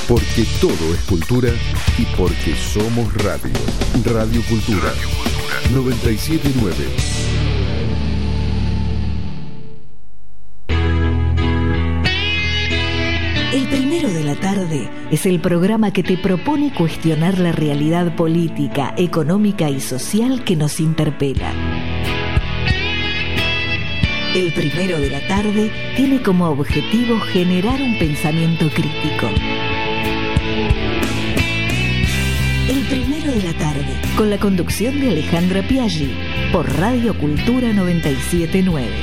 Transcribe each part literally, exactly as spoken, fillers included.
Porque todo es cultura y porque somos radio. Radio Cultura. Radio Cultura. noventa y siete punto nueve. El Primero de la Tarde es el programa que te propone cuestionar la realidad política, económica y social que nos interpela. El Primero de la Tarde tiene como objetivo generar un pensamiento crítico. El Primero de la Tarde, con la conducción de Alejandra Piaggi, por Radio Cultura noventa y siete punto nueve.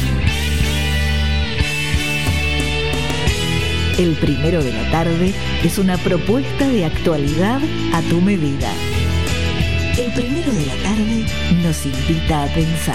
El Primero de la Tarde es una propuesta de actualidad a tu medida. El Primero de la Tarde nos invita a pensar.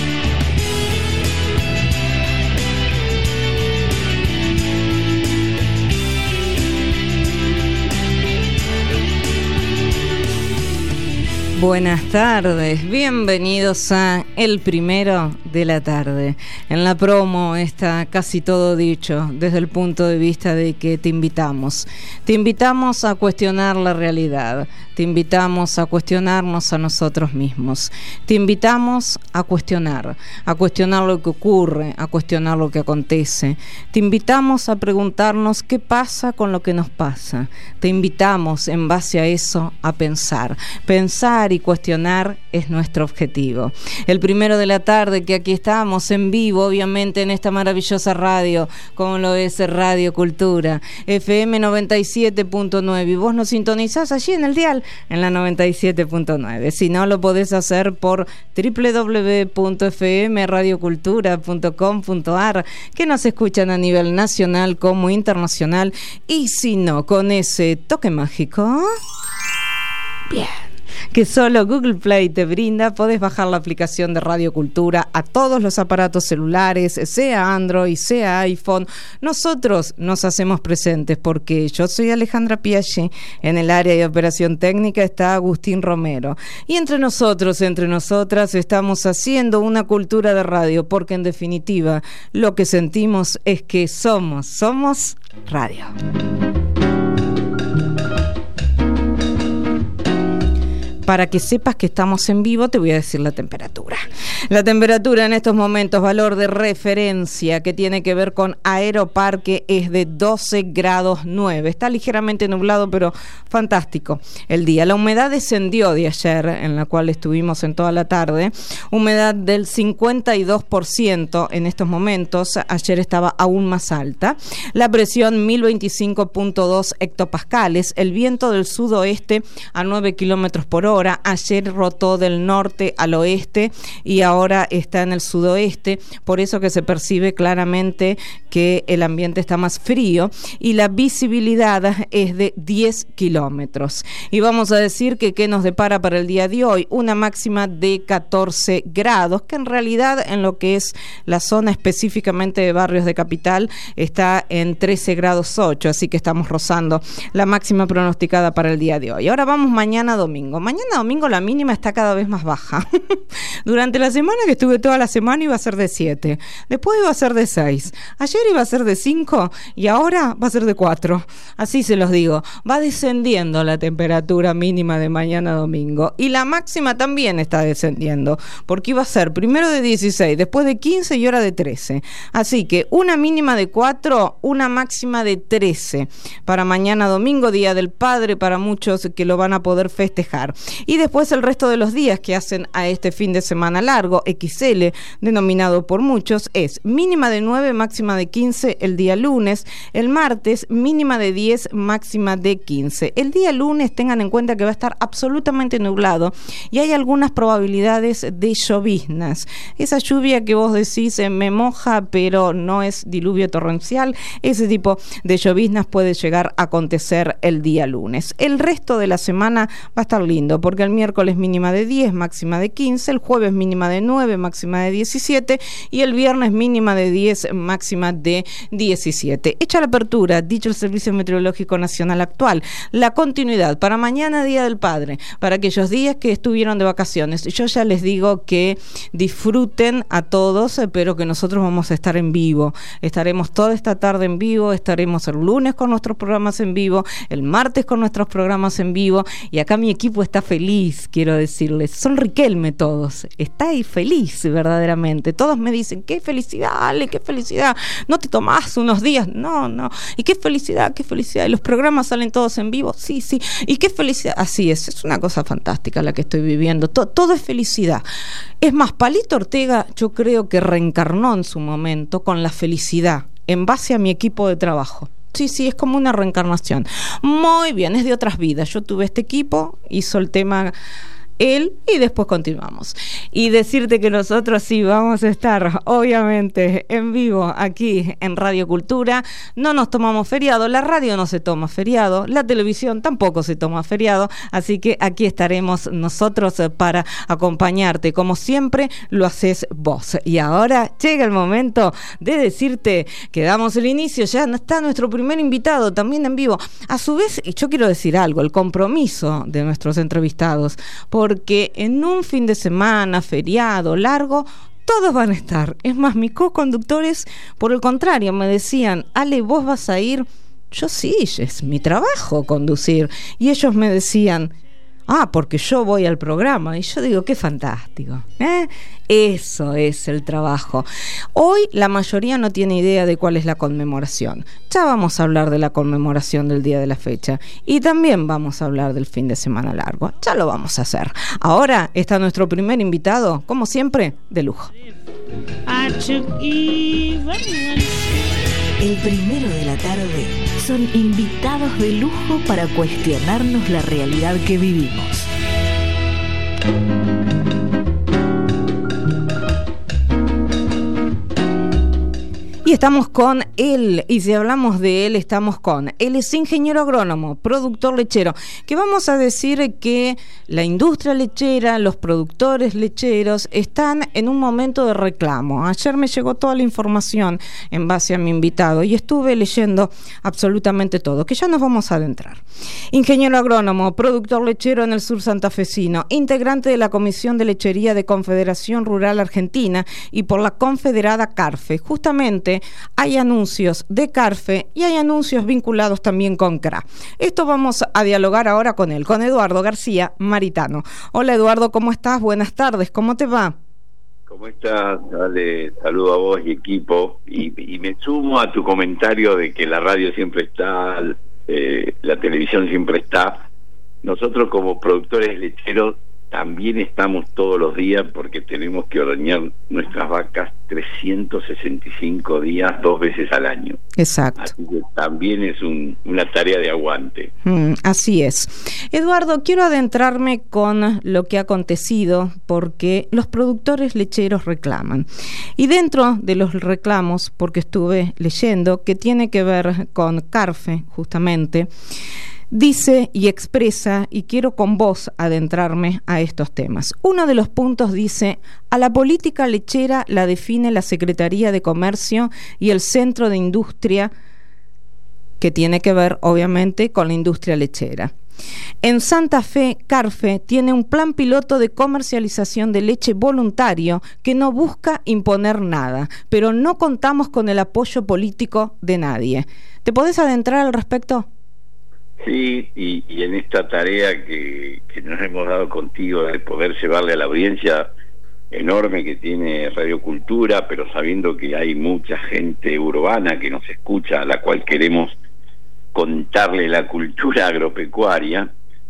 Buenas tardes, bienvenidos a El Primero de la Tarde. En la promo está casi todo dicho desde el punto de vista de que te invitamos. Te invitamos a cuestionar la realidad, te invitamos a cuestionarnos a nosotros mismos. Te invitamos a cuestionar, a cuestionar lo que ocurre, a cuestionar lo que acontece. Te invitamos a preguntarnos qué pasa con lo que nos pasa. Te invitamos en base a eso a pensar. Pensar y cuestionar es nuestro objetivo. El Primero de la Tarde, que aquí estamos en vivo, obviamente en esta maravillosa radio, como lo es Radio Cultura, F M noventa y siete punto nueve, y vos nos sintonizás allí en el dial, en la noventa y siete punto nueve. Si no, lo podés hacer por doble u doble u doble u punto f m radio cultura punto com punto a r, que nos escuchan a nivel nacional como internacional, y si no, con ese toque mágico, bien, que solo Google Play te brinda, podés bajar la aplicación de Radio Cultura a todos los aparatos celulares, sea Android, sea iPhone. Nosotros nos hacemos presentes porque yo soy Alejandra Piaggi, en el área de operación técnica está Agustín Romero. Y entre nosotros, entre nosotras, estamos haciendo una cultura de radio, porque en definitiva lo que sentimos es que somos, somos radio. Para que sepas que estamos en vivo, te voy a decir la temperatura. La temperatura en estos momentos, valor de referencia que tiene que ver con Aeroparque, es de doce grados nueve. Está ligeramente nublado, pero fantástico el día. La humedad descendió de ayer, en la cual estuvimos en toda la tarde. Humedad del cincuenta y dos por ciento en estos momentos. Ayer estaba aún más alta. La presión mil veinticinco punto dos hectopascales. El viento del sudoeste a nueve kilómetros por hora. Ayer rotó del norte al oeste y ahora está en el sudoeste, por eso que se percibe claramente que el ambiente está más frío, y la visibilidad es de diez kilómetros. Y vamos a decir que qué nos depara para el día de hoy: una máxima de catorce grados, que en realidad en lo que es la zona específicamente de Barrios de Capital está en trece grados ocho, así que estamos rozando la máxima pronosticada para el día de hoy. Ahora vamos mañana domingo. Mañana domingo la mínima está cada vez más baja. Durante la semana, que estuve toda la semana, iba a ser de siete, después iba a ser de seis, ayer iba a ser de cinco y ahora va a ser de cuatro. Así se los digo, va descendiendo la temperatura mínima de mañana domingo, y la máxima también está descendiendo, porque iba a ser primero de dieciséis, después de quince y ahora de trece. Así que una mínima de cuatro, una máxima de trece para mañana domingo, Día del Padre para muchos que lo van a poder festejar. Y después el resto de los días que hacen a este fin de semana largo, equis ele, denominado por muchos, es mínima de nueve, máxima de quince el día lunes. El martes, mínima de diez, máxima de quince. El día lunes, tengan en cuenta que va a estar absolutamente nublado y hay algunas probabilidades de lloviznas. Esa lluvia que vos decís eh, me moja, pero no es diluvio torrencial, ese tipo de lloviznas puede llegar a acontecer el día lunes. El resto de la semana va a estar lindo, porque el miércoles mínima de diez, máxima de quince, el jueves mínima de nueve, máxima de diecisiete, y el viernes mínima de diez, máxima de diecisiete. Hecha la apertura, dicho el Servicio Meteorológico Meteorológico Nacional actual. La continuidad para mañana, Día del Padre, para aquellos días que estuvieron de vacaciones. Yo ya les digo que disfruten a todos, pero que nosotros vamos a estar en vivo. Estaremos toda esta tarde en vivo, estaremos el lunes con nuestros programas en vivo, el martes con nuestros programas en vivo, y acá mi equipo está feliz, quiero decirles. Son Riquelme todos, está ahí feliz verdaderamente. Todos me dicen, qué felicidad, Ale, qué felicidad, no te tomás unos días, no, no, y qué felicidad, qué felicidad, y los programas salen todos en vivo, sí, sí, y qué felicidad, así es, es una cosa fantástica la que estoy viviendo, todo, todo es felicidad. Es más, Palito Ortega yo creo que reencarnó en su momento con la felicidad en base a mi equipo de trabajo. Sí, sí, es como una reencarnación. Muy bien, es de otras vidas. Yo tuve este equipo, hizo el tema él y después continuamos. Y decirte que nosotros sí vamos a estar obviamente en vivo aquí en Radio Cultura. No nos tomamos feriado, la radio no se toma feriado, la televisión tampoco se toma feriado, así que aquí estaremos nosotros para acompañarte, como siempre lo haces vos. Y ahora llega el momento de decirte que damos el inicio, ya está nuestro primer invitado también en vivo. A su vez, yo quiero decir algo, el compromiso de nuestros entrevistados, por porque en un fin de semana, feriado, largo, todos van a estar. Es más, mis co-conductores, por el contrario, me decían, Ale, ¿vos vas a ir? Yo sí, es mi trabajo conducir. Y ellos me decían, ah, porque yo voy al programa. Y yo digo, qué fantástico, ¿eh? Eso es el trabajo. Hoy la mayoría no tiene idea de cuál es la conmemoración. Ya vamos a hablar de la conmemoración del día de la fecha. Y también vamos a hablar del fin de semana largo. Ya lo vamos a hacer. Ahora está nuestro primer invitado, como siempre, de lujo. El primero de la tarde son invitados de lujo para cuestionarnos la realidad que vivimos. Y estamos con él, y si hablamos de él, estamos con él. Es ingeniero agrónomo, productor lechero, que vamos a decir que la industria lechera, los productores lecheros están en un momento de reclamo. Ayer me llegó toda la información en base a mi invitado y estuve leyendo absolutamente todo, que ya nos vamos a adentrar. Ingeniero agrónomo, productor lechero en el sur santafesino, integrante de la Comisión de Lechería de Confederación Rural Argentina y por la confederada CARFE. Justamente hay anuncios de CARFE y hay anuncios vinculados también con C R A. Esto vamos a dialogar ahora con él, con Eduardo García Maritano. Hola Eduardo, ¿cómo estás? Buenas tardes, ¿cómo te va? ¿Cómo estás? Dale, saludo a vos y equipo. Y, y me sumo a tu comentario de que la radio siempre está, eh, la televisión siempre está. Nosotros como productores lecheros también estamos todos los días porque tenemos que ordeñar nuestras vacas trescientos sesenta y cinco días, dos veces al año. Exacto. Así que también es un, una tarea de aguante. Mm, así es. Eduardo, quiero adentrarme con lo que ha acontecido porque los productores lecheros reclaman. Y dentro de los reclamos, porque estuve leyendo, que tiene que ver con CARFE, justamente, dice y expresa, y quiero con vos adentrarme a estos temas. Uno de los puntos dice, a la política lechera la define la Secretaría de Comercio y el Centro de Industria, que tiene que ver obviamente con la industria lechera. En Santa Fe, CARFE tiene un plan piloto de comercialización de leche voluntario que no busca imponer nada, pero no contamos con el apoyo político de nadie. ¿Te podés adentrar al respecto? Sí, y, y en esta tarea que, que nos hemos dado contigo de poder llevarle a la audiencia enorme que tiene Radio Cultura, pero sabiendo que hay mucha gente urbana que nos escucha, a la cual queremos contarle la cultura agropecuaria,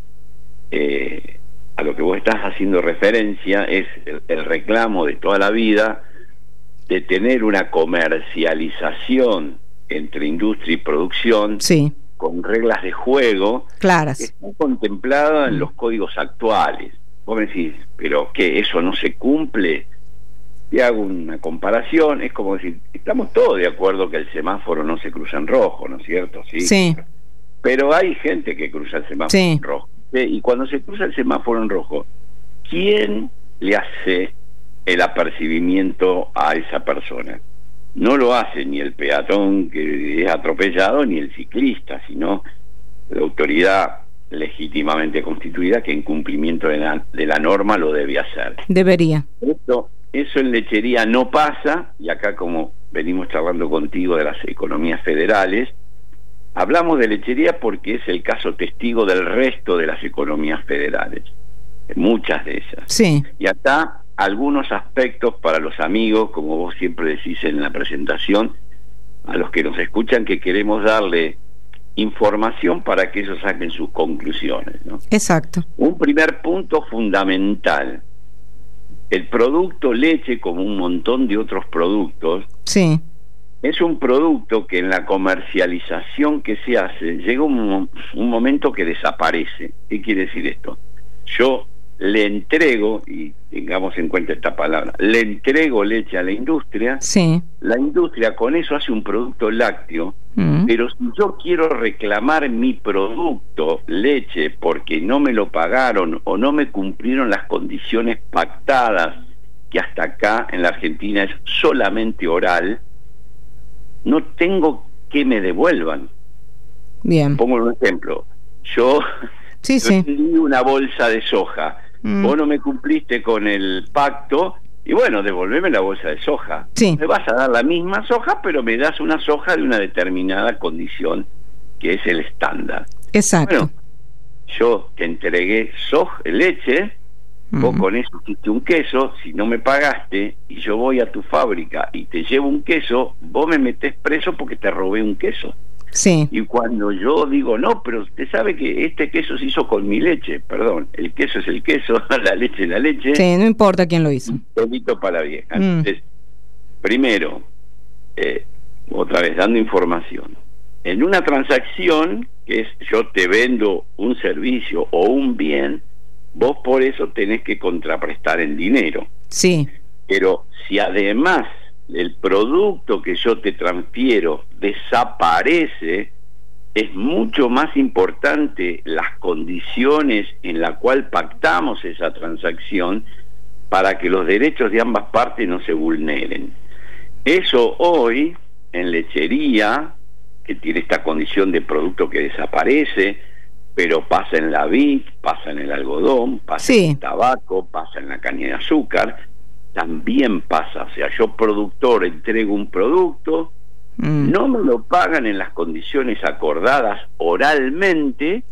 eh, a lo que vos estás haciendo referencia es el, el reclamo de toda la vida de tener una comercialización entre industria y producción, sí, con reglas de juego claras, que están contempladas en los códigos actuales. Vos me decís, pero ¿qué? ¿Eso no se cumple? Te hago una comparación, es como decir, estamos todos de acuerdo que el semáforo no se cruza en rojo, ¿no es cierto? Sí. Sí. Pero hay gente que cruza el semáforo sí. en rojo. Y cuando se cruza el semáforo en rojo, ¿quién le hace el apercibimiento a esa persona? no lo hace ni el peatón que es atropellado ni el ciclista, sino la autoridad legítimamente constituida que en cumplimiento de la, de la norma lo debe hacer. Debería. Esto, eso en lechería no pasa, y acá, como venimos charlando contigo de las economías federales, hablamos de lechería porque es el caso testigo del resto de las economías federales, muchas de ellas. Sí. Y acá algunos aspectos para los amigos, como vos siempre decís en la presentación, a los que nos escuchan, que queremos darle información para que ellos saquen sus conclusiones, ¿no? Exacto. Un primer punto fundamental: el producto leche, como un montón de otros productos, sí, es un producto que en la comercialización que se hace llega un, un momento que desaparece. ¿Qué quiere decir esto? Yo le entrego, y tengamos en cuenta esta palabra, le entrego leche a la industria, sí, la industria con eso hace un producto lácteo, mm. pero si yo quiero reclamar mi producto leche porque no me lo pagaron o no me cumplieron las condiciones pactadas, que hasta acá en la Argentina es solamente oral, no tengo que me devuelvan. Bien. Pongo un ejemplo. Yo sí, sí. vendí una bolsa de soja. Mm. Vos no me cumpliste con el pacto, y bueno, devolveme la bolsa de soja. Sí. Me vas a dar la misma soja, pero me das una soja de una determinada condición, que es el estándar. Exacto. Bueno, yo te entregué soja, leche, mm. vos con eso hiciste un queso. Si no me pagaste y yo voy a tu fábrica y te llevo un queso, vos me metés preso porque te robé un queso. Sí. Y cuando yo digo, no, pero usted sabe que este queso se hizo con mi leche, perdón, el queso es el queso, la leche es la leche. Sí, no importa quién lo hizo. Delito para la vieja. Mm. Entonces, primero, eh, otra vez, dando información. En una transacción, que es yo te vendo un servicio o un bien, vos por eso tenés que contraprestar en dinero. Sí. Pero si además el producto que yo te transfiero desaparece, es mucho más importante las condiciones en las cuales pactamos esa transacción para que los derechos de ambas partes no se vulneren. Eso hoy en lechería, que tiene esta condición de producto que desaparece, pero pasa en la vid, pasa en el algodón, pasa sí. en el tabaco, pasa en la caña de azúcar, también pasa. O sea, yo productor entrego un producto, mm. no me lo pagan en las condiciones acordadas oralmente,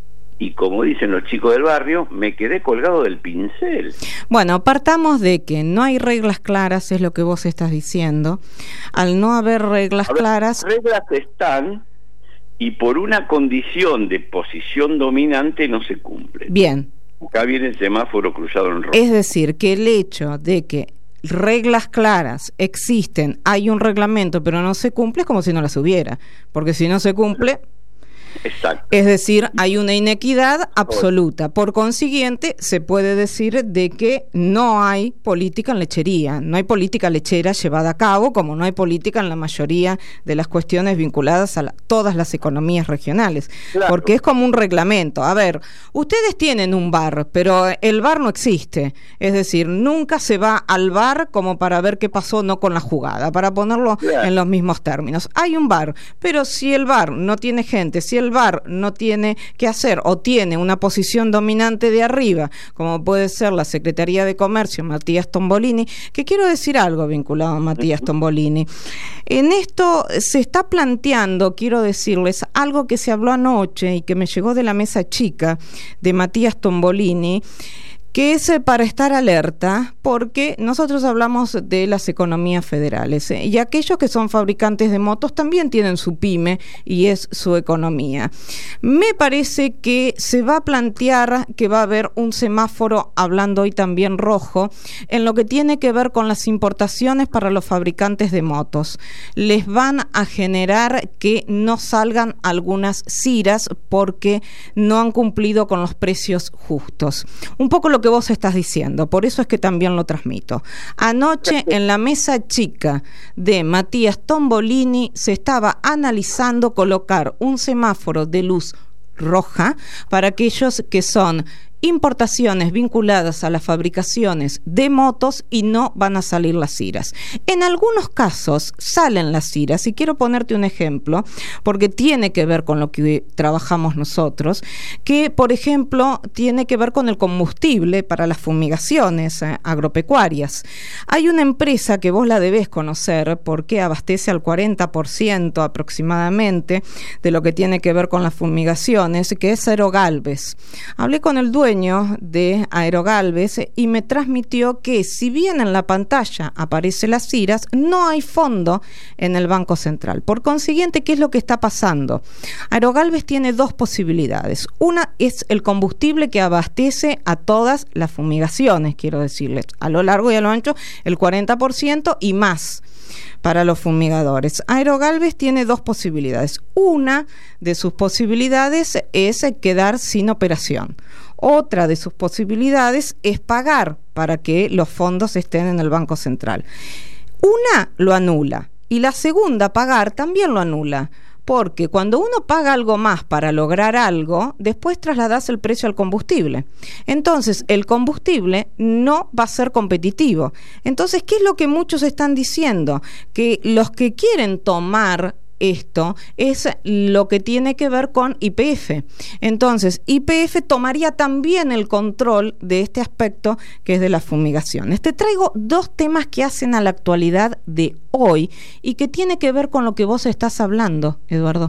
y como dicen los chicos del barrio, me quedé colgado del pincel. Bueno, partamos de que no hay reglas claras, es lo que vos estás diciendo. Al no haber reglas ver, claras... reglas están, y por una condición de posición dominante no se cumple. Bien. Acá viene el semáforo cruzado en rojo. Es decir, que el hecho de que reglas claras existen, hay un reglamento, pero no se cumple, es como si no las hubiera. Porque si no se cumple... Exacto. Es decir, hay una inequidad absoluta. Por consiguiente, se puede decir de que no hay política en lechería, no hay política lechera llevada a cabo, como no hay política en la mayoría de las cuestiones vinculadas a la, todas las economías regionales. Claro. Porque es como un reglamento. A ver, ustedes tienen un bar, pero el bar no existe. Es decir, nunca se va al bar como para ver qué pasó no con la jugada, para ponerlo claro. en los mismos términos. Hay un bar, pero si el bar no tiene gente, si el bar no tiene que hacer o tiene una posición dominante de arriba, como puede ser la Secretaría de Comercio, Matías Tombolini, que quiero decir algo vinculado a Matías Tombolini. En esto se está planteando, quiero decirles, algo que se habló anoche y que me llegó de la mesa chica de Matías Tombolini, que es para estar alerta, porque nosotros hablamos de las economías federales, ¿eh? y aquellos que son fabricantes de motos también tienen su pyme y es su economía. Me parece que se va a plantear que va a haber un semáforo, hablando hoy también rojo, en lo que tiene que ver con las importaciones para los fabricantes de motos. Les van a generar que no salgan algunas ciras porque no han cumplido con los precios justos. Un poco lo que vos estás diciendo, por eso es que también lo transmito. Anoche en la mesa chica de Matías Tombolini se estaba analizando colocar un semáforo de luz roja para aquellos que son importaciones vinculadas a las fabricaciones de motos y no van a salir las ciras. En algunos casos salen las ciras, y quiero ponerte un ejemplo, porque tiene que ver con lo que trabajamos nosotros, que por ejemplo tiene que ver con el combustible para las fumigaciones eh, agropecuarias. Hay una empresa que vos la debés conocer porque abastece al cuarenta por ciento aproximadamente de lo que tiene que ver con las fumigaciones, que es Aerogalves. Hablé con el dueño de Aerogalves y me transmitió que si bien en la pantalla aparece las ciras, no hay fondo en el Banco Central. Por consiguiente, ¿qué es lo que está pasando? Aerogalves tiene dos posibilidades. Una es el combustible que abastece a todas las fumigaciones, quiero decirles, a lo largo y a lo ancho, el cuarenta por ciento y más para los fumigadores. Aerogalves tiene dos posibilidades. Una de sus posibilidades es quedar sin operación. Otra de sus posibilidades es pagar para que los fondos estén en el Banco Central. Una lo anula y la segunda, pagar, también lo anula. Porque cuando uno paga algo más para lograr algo, después trasladas el precio al combustible. Entonces, el combustible no va a ser competitivo. Entonces, ¿qué es lo que muchos están diciendo? Que los que quieren tomar esto es lo que tiene que ver con Y P F. Entonces, Y P F tomaría también el control de este aspecto que es de las fumigaciones. Te traigo dos temas que hacen a la actualidad de hoy y que tiene que ver con lo que vos estás hablando, Eduardo.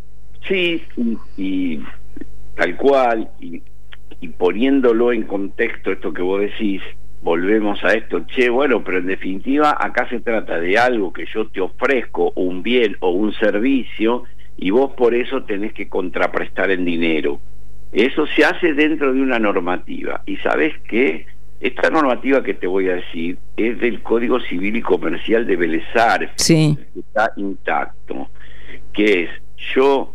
Sí, y, y tal cual, y, y poniéndolo en contexto esto que vos decís, volvemos a esto, che, bueno, pero en definitiva acá se trata de algo que yo te ofrezco, un bien o un servicio, y vos por eso tenés que contraprestar en dinero. Eso se hace dentro de una normativa, y ¿sabés qué? Esta normativa que te voy a decir es del Código Civil y Comercial de Vélez Sarsfield, sí, que está intacto, que es, yo,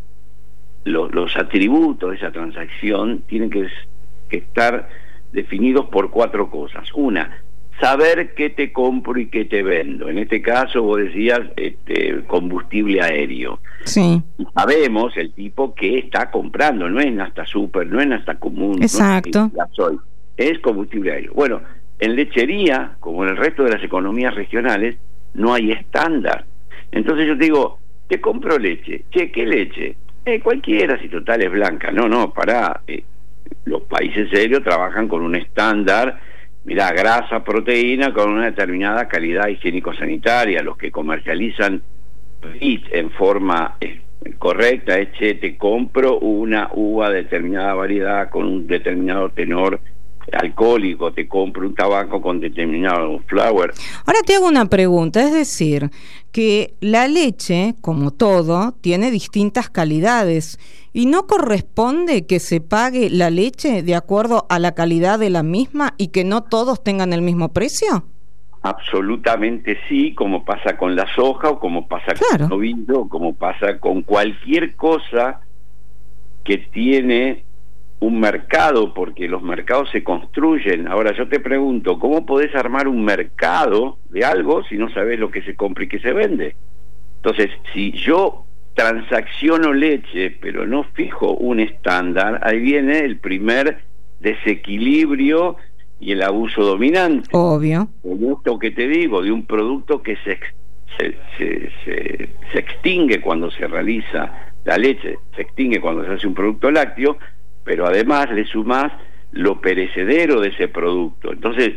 lo, los atributos de esa transacción tienen que, que estar definidos por cuatro cosas. Una, saber qué te compro y qué te vendo. En este caso vos decías este, combustible aéreo. Sí. Y sabemos el tipo que está comprando, no es Nafta Super, no es Nafta Común, exacto, no es gasoil, es combustible aéreo. Bueno, en lechería, como en el resto de las economías regionales, no hay estándar. Entonces yo te digo, te compro leche. Che, ¿qué leche? Eh, cualquiera, si total es blanca. No, no, pará. Eh, los países serios trabajan con un estándar, mirá, grasa, proteína, con una determinada calidad higiénico-sanitaria. Los que comercializan P I T en forma eh, correcta es, che, te compro una uva de determinada variedad con un determinado tenor alcohólico, te compro un tabaco con determinado flower. Ahora te hago una pregunta, es decir, que la leche, como todo, tiene distintas calidades y no corresponde que se pague la leche de acuerdo a la calidad de la misma y que no todos tengan el mismo precio. Absolutamente sí, como pasa con la soja o como pasa claro. con el novillo, o como pasa con cualquier cosa que tiene un mercado, porque los mercados se construyen. Ahora yo te pregunto, ¿cómo podés armar un mercado de algo si no sabés lo que se compra y que se vende? Entonces, si yo transacciono leche, pero no fijo un estándar, ahí viene el primer desequilibrio y el abuso dominante. Obvio. De esto que te digo, de un producto que se, se, se, se, se extingue cuando se realiza la leche, se extingue cuando se hace un producto lácteo, pero además le sumás lo perecedero de ese producto. Entonces,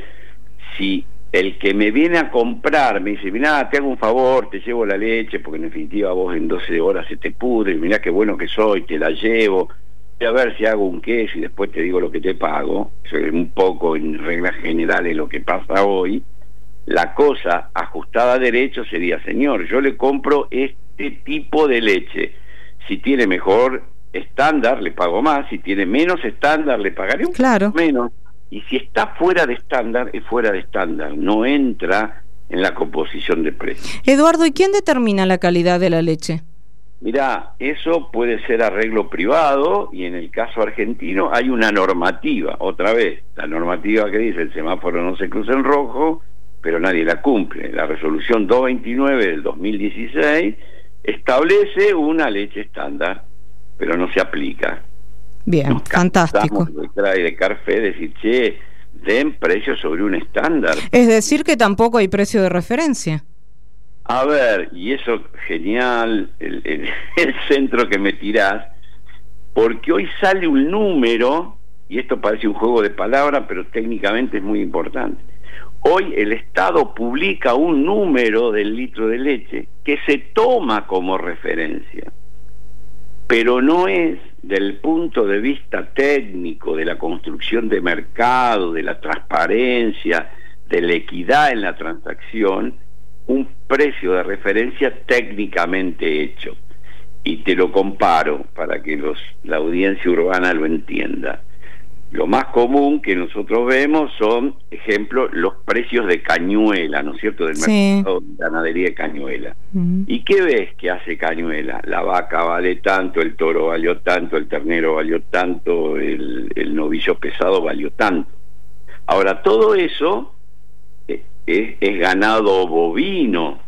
si el que me viene a comprar me dice, mirá, te hago un favor, te llevo la leche, porque en definitiva vos en doce horas se te pudre, mirá qué bueno que soy, te la llevo, voy a ver si hago un queso y después te digo lo que te pago, eso es un poco en reglas generales lo que pasa hoy. La cosa ajustada a derecho sería, señor, yo le compro este tipo de leche, si tiene mejor estándar le pago más, si tiene menos estándar le pagaré un claro. poco menos, y si está fuera de estándar es fuera de estándar, no entra en la composición de precios. Eduardo, ¿y quién determina la calidad de la leche? Mirá, eso puede ser arreglo privado, y en el caso argentino hay una normativa, otra vez, la normativa que dice el semáforo no se cruza en rojo, pero nadie la cumple. La resolución doscientos veintinueve del dos mil dieciséis establece una leche estándar, pero no se aplica. Bien, Nos fantástico. De trae de Carfe decir, che, den precios sobre un estándar. Es decir, que tampoco hay precio de referencia. A ver, y eso genial, el, el, el centro que me tirás, porque hoy sale un número, y esto parece un juego de palabras, pero técnicamente es muy importante. Hoy el Estado publica un número del litro de leche que se toma como referencia, pero no es del punto de vista técnico, de la construcción de mercado, de la transparencia, de la equidad en la transacción, un precio de referencia técnicamente hecho. Y te lo comparo para que los, la audiencia urbana lo entienda. Lo más común que nosotros vemos son, ejemplo, los precios de cañuela, ¿no es cierto?, del Sí. mercado de ganadería de cañuela. Mm. ¿Y qué ves que hace cañuela? La vaca vale tanto, el toro valió tanto, el ternero valió tanto, el, el novillo pesado valió tanto. Ahora, todo eso es, es, es ganado bovino.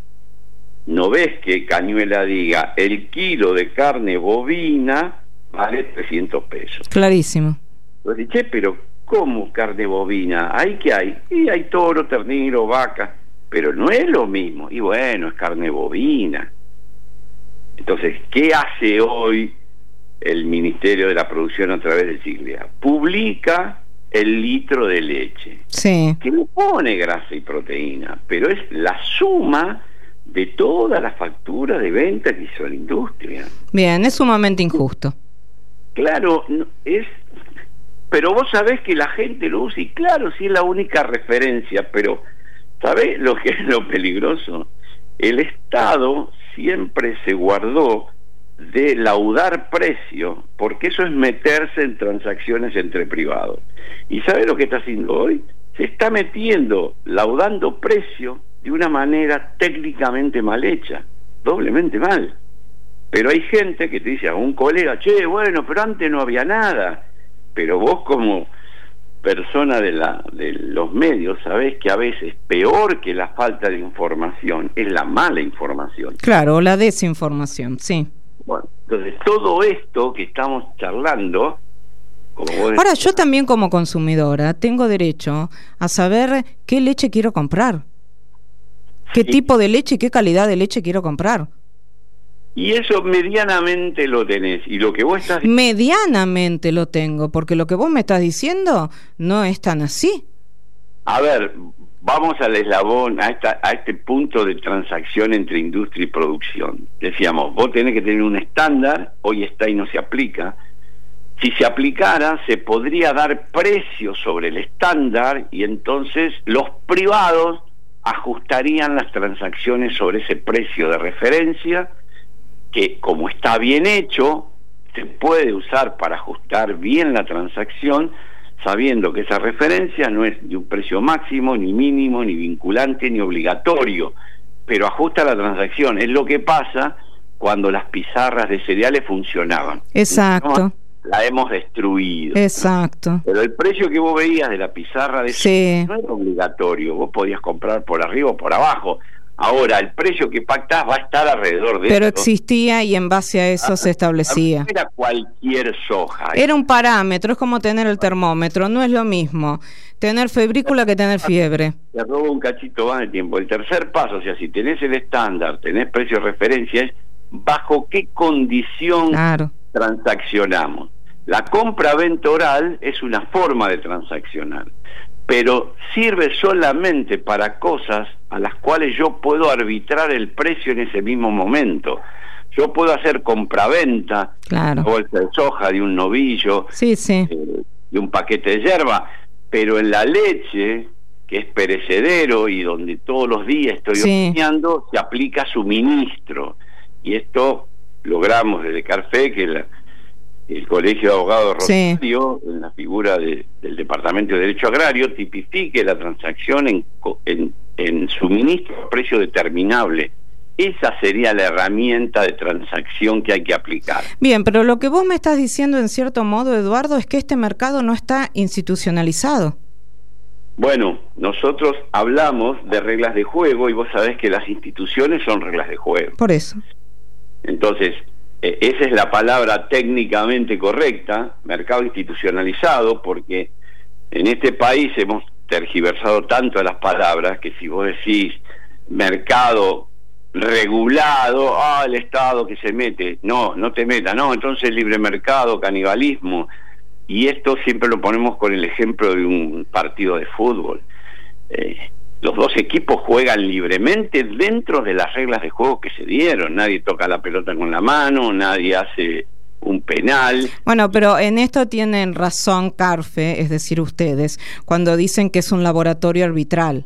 No ves que cañuela diga, el kilo de carne bovina vale trescientos pesos. Clarísimo. Entonces, che, pero ¿cómo carne bovina? ¿Hay que hay? Y hay toro, ternero, vaca, pero no es lo mismo. Y bueno, es carne bovina. Entonces, ¿qué hace hoy el Ministerio de la Producción a través del SIGLEA? Publica el litro de leche, Sí. que le pone grasa y proteína, pero es la suma de toda la factura de venta que hizo la industria. Bien, es sumamente injusto. Claro, no, es... Pero vos sabés que la gente lo usa, y claro, sí es la única referencia, pero ¿sabés lo que es lo peligroso? El Estado siempre se guardó de laudar precio, porque eso es meterse en transacciones entre privados. ¿Y sabés lo que está haciendo hoy? Se está metiendo, laudando precio de una manera técnicamente mal hecha, doblemente mal. Pero hay gente que te dice a un colega, che, bueno, pero antes no había nada. Pero vos como persona de, la, de los medios sabés que a veces peor que la falta de información es la mala información. Claro, la desinformación, sí. Bueno, entonces todo esto que estamos charlando, como vos Ahora, decís, yo también como consumidora tengo derecho a saber qué leche quiero comprar, qué Sí. tipo de leche y qué calidad de leche quiero comprar. y eso medianamente lo tenés, y lo que vos estás Medianamente lo tengo, porque lo que vos me estás diciendo no es tan así. a ver, vamos al eslabón, a, esta, a este punto de transacción entre industria y producción. Decíamos, vos tenés que tener un estándar, hoy está y no se aplica. Si se aplicara, se podría dar precios sobre el estándar, y entonces los privados ajustarían las transacciones sobre ese precio de referencia, que como está bien hecho, se puede usar para ajustar bien la transacción, sabiendo que esa referencia no es ni un precio máximo, ni mínimo, ni vinculante, ni obligatorio, pero ajusta la transacción. Es lo que pasa cuando las pizarras de cereales funcionaban. Exacto. La hemos destruido. Exacto. Pero el precio que vos veías de la pizarra de Sí. cereales no era obligatorio, vos podías comprar por arriba o por abajo. Ahora, el precio que pactás va a estar alrededor de Pero eso. existía y en base a eso Ah, se establecía. No era cualquier soja. Era un parámetro, es como tener el termómetro, no es lo mismo tener febrícula que tener fiebre. Te robo un cachito más de tiempo. El tercer paso, o sea, si tenés el estándar, tenés precio de referencia, es bajo qué condición Claro. transaccionamos. La compra-venta oral es una forma de transaccionar, pero sirve solamente para cosas a las cuales yo puedo arbitrar el precio en ese mismo momento. Yo puedo hacer compra-venta, Claro. una bolsa de soja, de un novillo, Sí, sí. eh, de un paquete de yerba, pero en la leche, que es perecedero y donde todos los días estoy Sí. horneando, se aplica suministro. Y esto logramos desde Carfe, que la, el Colegio de Abogados Sí. Rosario, en la figura de, del Departamento de Derecho Agrario, tipifique la transacción en, co- en, en suministro a precio determinable. Esa sería la herramienta de transacción que hay que aplicar. Bien, pero lo que vos me estás diciendo en cierto modo, Eduardo, es que este mercado no está institucionalizado. Bueno, nosotros hablamos de reglas de juego y vos sabés que las instituciones son reglas de juego. Por eso. Entonces, eh, esa es la palabra técnicamente correcta, mercado institucionalizado, porque en este país hemos tergiversado tanto las palabras que si vos decís mercado regulado, ah, el Estado que se mete, no, no te meta, no, entonces libre mercado, canibalismo, y esto siempre lo ponemos con el ejemplo de un partido de fútbol. Eh, los dos equipos juegan libremente dentro de las reglas de juego que se dieron, nadie toca la pelota con la mano, nadie hace un penal. Bueno, pero en esto tienen razón CARFE, es decir, ustedes, cuando dicen que es un laboratorio arbitral.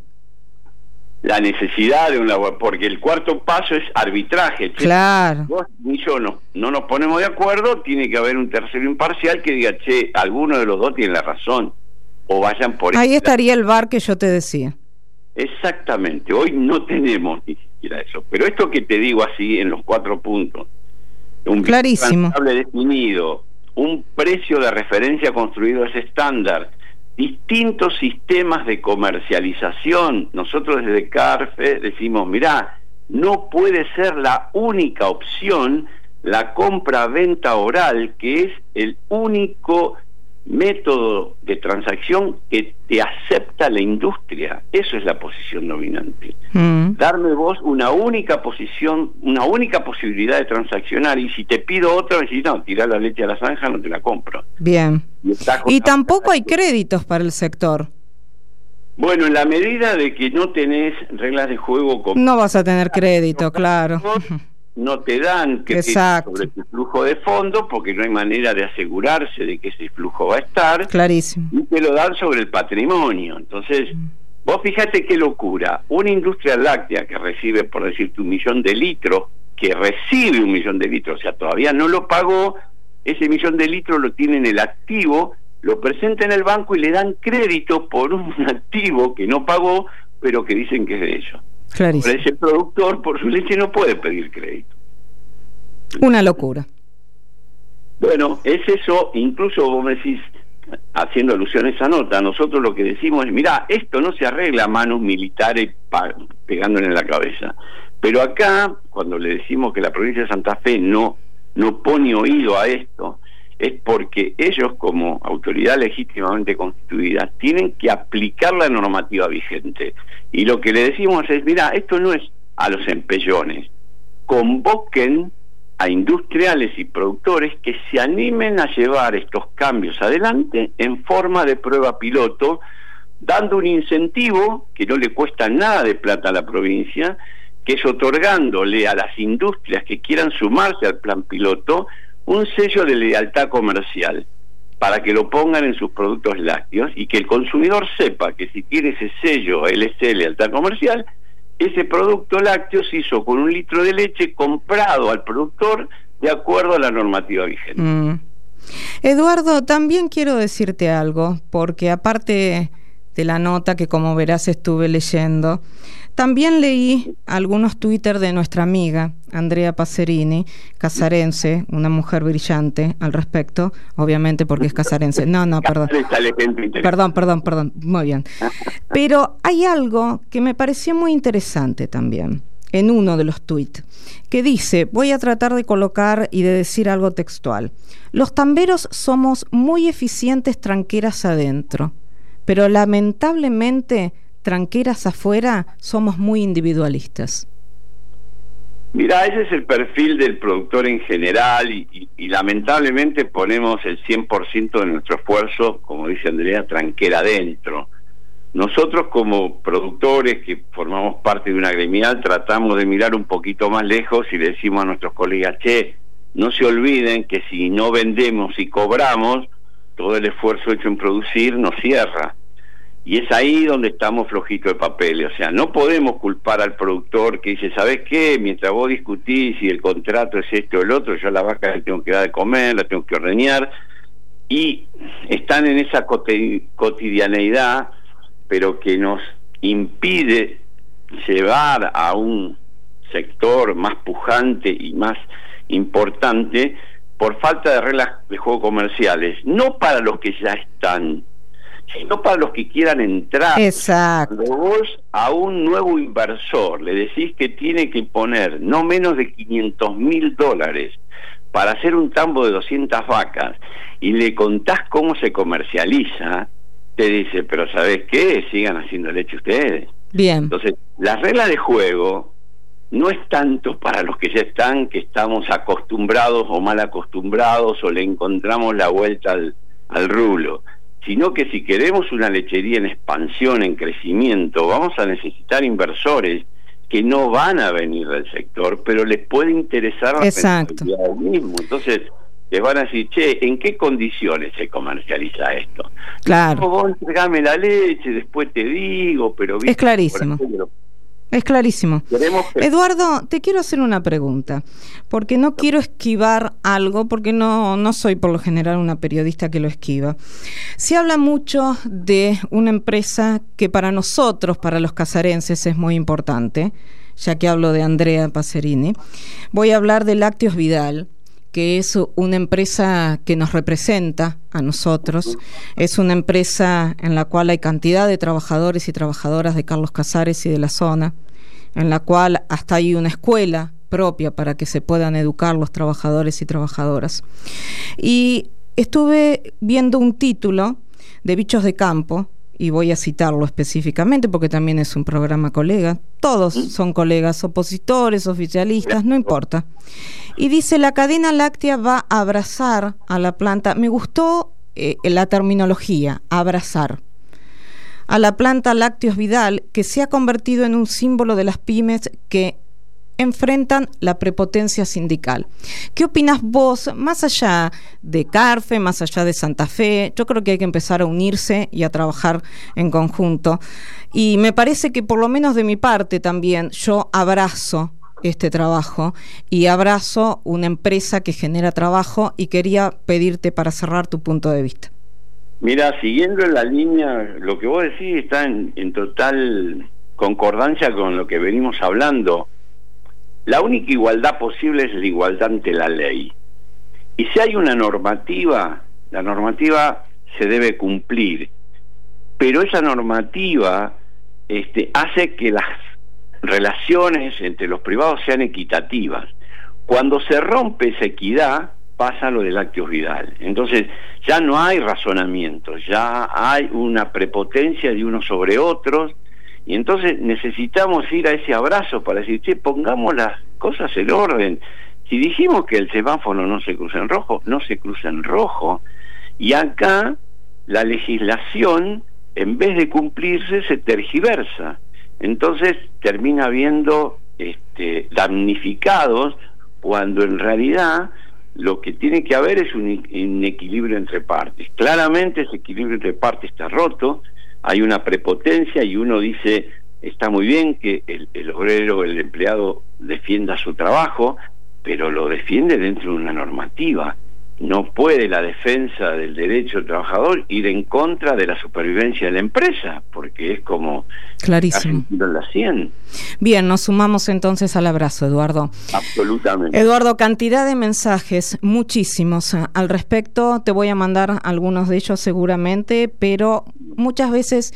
La necesidad de un laboratorio, porque el cuarto paso es arbitraje. Claro. Vos ni yo no, no nos ponemos de acuerdo, tiene que haber un tercero imparcial que diga, che, alguno de los dos tiene la razón, o vayan por... Ahí estaría el V A R que yo te decía. Exactamente, hoy no tenemos ni siquiera eso, pero esto que te digo así en los cuatro puntos, un clarísimo definido, un precio de referencia construido es estándar, distintos sistemas de comercialización. Nosotros desde CARFE decimos, mirá, no puede ser la única opción la compra-venta oral, que es el único método de transacción que te acepta la industria. Eso es la posición dominante. Mm. Darme vos una única posición, una única posibilidad de transaccionar, y si te pido otra, me decís, no, tirá la leche a la zanja, no te la compro. Bien. Y, y tampoco hay créditos para el sector. Bueno, en la medida de que no tenés reglas de juego... Con... No vas a tener crédito, claro. No te dan crédito sobre tu flujo de fondo, porque no hay manera de asegurarse de que ese flujo va a estar. Clarísimo. Y te lo dan sobre el patrimonio. Entonces, mm. vos fíjate qué locura. Una industria láctea que recibe, por decirte, un millón de litros, que recibe un millón de litros, o sea, todavía no lo pagó, ese millón de litros lo tiene en el activo, lo presenta en el banco y le dan crédito por un activo que no pagó, pero que dicen que es de ellos. Clarísimo. Pero ese productor, por su leche, no puede pedir crédito. Una locura. Bueno, es eso. Incluso vos me decís, haciendo alusión a esa nota, nosotros lo que decimos es, mirá, esto no se arregla a manos militares pegándole en la cabeza. Pero acá, cuando le decimos que la provincia de Santa Fe no, no pone oído a esto, es porque ellos, como autoridad legítimamente constituida, tienen que aplicar la normativa vigente. Y lo que le decimos es, mira, esto no es a los empellones. Convoquen a industriales y productores que se animen a llevar estos cambios adelante en forma de prueba piloto, dando un incentivo que no le cuesta nada de plata a la provincia, que es otorgándole a las industrias que quieran sumarse al plan piloto un sello de lealtad comercial para que lo pongan en sus productos lácteos, y que el consumidor sepa que si tiene ese sello L C, lealtad comercial, ese producto lácteo se hizo con un litro de leche comprado al productor de acuerdo a la normativa vigente. Mm. Eduardo, también quiero decirte algo, porque aparte de la nota que, como verás, estuve leyendo, también leí algunos Twitter de nuestra amiga Andrea Pacerini, casarense, una mujer brillante al respecto, obviamente porque es casarense. No, no, perdón. Perdón, perdón, perdón, muy bien. Pero hay algo que me pareció muy interesante también en uno de los tweets, que dice, voy a tratar de colocar y de decir algo textual: los tamberos somos muy eficientes tranqueras adentro, pero lamentablemente tranqueras afuera somos muy individualistas. Mira, ese es el perfil del productor en general, y, y, y lamentablemente ponemos el cien por ciento de nuestro esfuerzo, como dice Andrea, tranquera adentro. Nosotros, como productores que formamos parte de una gremial, tratamos de mirar un poquito más lejos y le decimos a nuestros colegas, che, no se olviden que si no vendemos y cobramos, todo el esfuerzo hecho en producir nos cierra. Y es ahí donde estamos flojitos de papeles. O sea, no podemos culpar al productor que dice, ¿sabés qué? Mientras vos discutís si el contrato es este o el otro, yo a la vaca le tengo que dar de comer, la tengo que ordeñar. Y están en esa cotidianeidad, pero que nos impide llevar a un sector más pujante y más importante por falta de reglas de juego comerciales. No para los que ya están, sino para los que quieran entrar. Exacto. Cuando vos a un nuevo inversor le decís que tiene que poner no menos de quinientos mil dólares para hacer un tambo de doscientas vacas y le contás cómo se comercializa, te dice, pero ¿sabés qué? Sigan haciendo leche ustedes. Bien. Entonces, la regla de juego no es tanto para los que ya están, que estamos acostumbrados o mal acostumbrados o le encontramos la vuelta al, al rulo, sino que si queremos una lechería en expansión, en crecimiento, vamos a necesitar inversores que no van a venir del sector, pero les puede interesar la rentabilidad del mismo. Entonces, les van a decir, che, ¿en qué condiciones se comercializa esto? Claro. No, vos entregame la leche, después te digo, pero... Es clarísimo. Es clarísimo. Que... Eduardo, te quiero hacer una pregunta, porque no quiero esquivar algo, porque no, no soy por lo general una periodista que lo esquiva. Se habla mucho de una empresa que para nosotros, para los casarenses, es muy importante, ya que hablo de Andrea Pacerini. Voy a hablar de Lácteos Vidal, que es una empresa que nos representa a nosotros, es una empresa en la cual hay cantidad de trabajadores y trabajadoras de Carlos Casares y de la zona, en la cual hasta hay una escuela propia para que se puedan educar los trabajadores y trabajadoras. Y estuve viendo un título de Bichos de Campo, y voy a citarlo específicamente porque también es un programa colega, todos son colegas, opositores, oficialistas, no importa. Y dice, la cadena láctea va a abrazar a la planta, me gustó eh, la terminología, abrazar, a la planta Lácteos Vidal, que se ha convertido en un símbolo de las pymes que enfrentan la prepotencia sindical. ¿Qué opinas vos, más allá de Carfe, más allá de Santa Fe? Yo creo que hay que empezar a unirse y a trabajar en conjunto. Y me parece que por lo menos de mi parte también yo abrazo este trabajo y abrazo una empresa que genera trabajo, y quería pedirte para cerrar tu punto de vista. Mira, siguiendo en la línea, lo que vos decís está en, en total concordancia con lo que venimos hablando. La única igualdad posible es la igualdad ante la ley. Y si hay una normativa, la normativa se debe cumplir. Pero esa normativa este, hace que las relaciones entre los privados sean equitativas. Cuando se rompe esa equidad, pasa lo de Lácteos Vidal. Entonces, ya no hay razonamiento, ya hay una prepotencia de unos sobre otros. Y entonces necesitamos ir a ese abrazo para decir, che, pongamos las cosas en orden. Si dijimos que el semáforo no se cruza en rojo, no se cruza en rojo. Y acá la legislación, en vez de cumplirse, se tergiversa. Entonces termina habiendo este, damnificados, cuando en realidad lo que tiene que haber es un, un equilibrio entre partes. Claramente ese equilibrio entre partes está roto. Hay una prepotencia y uno dice, está muy bien que el, el obrero, el empleado defienda su trabajo, pero lo defiende dentro de una normativa. No puede la defensa del derecho del trabajador ir en contra de la supervivencia de la empresa, porque es como... Clarísimo. La cien. Bien, nos sumamos entonces al abrazo, Eduardo. Absolutamente. Eduardo, cantidad de mensajes, muchísimos al respecto. Te voy a mandar algunos de ellos seguramente, pero muchas veces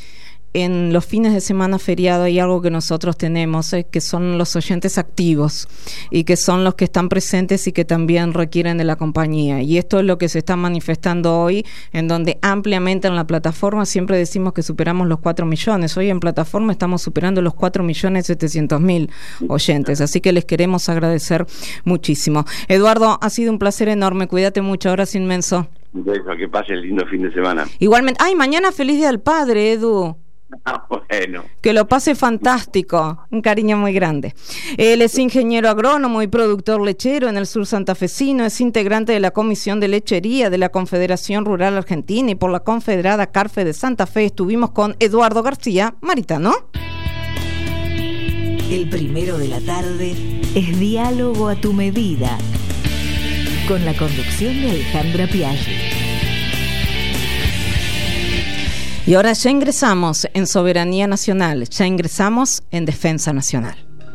en los fines de semana feriado hay algo que nosotros tenemos, eh, que son los oyentes activos y que son los que están presentes y que también requieren de la compañía. Y esto es lo que se está manifestando hoy, en donde ampliamente en la plataforma siempre decimos que superamos los cuatro millones. Hoy en plataforma estamos superando los cuatro millones setecientos mil oyentes. Así que les queremos agradecer muchísimo. Eduardo, ha sido un placer enorme. Cuídate mucho. Abrazo inmenso. Un beso, que pase el lindo fin de semana. Igualmente. Ay, mañana feliz día del padre, Edu. Ah, bueno. Que lo pase fantástico, un cariño muy grande. Él es ingeniero agrónomo y productor lechero en el sur santafesino, es integrante de la Comisión de Lechería de la Confederación Rural Argentina y por la Confederada Carfe de Santa Fe. Estuvimos con Eduardo García Maritano. El primero de la tarde es Diálogo a tu medida, con la conducción de Alejandra Piaggi. Y ahora ya ingresamos en Soberanía Nacional, ya ingresamos en Defensa Nacional.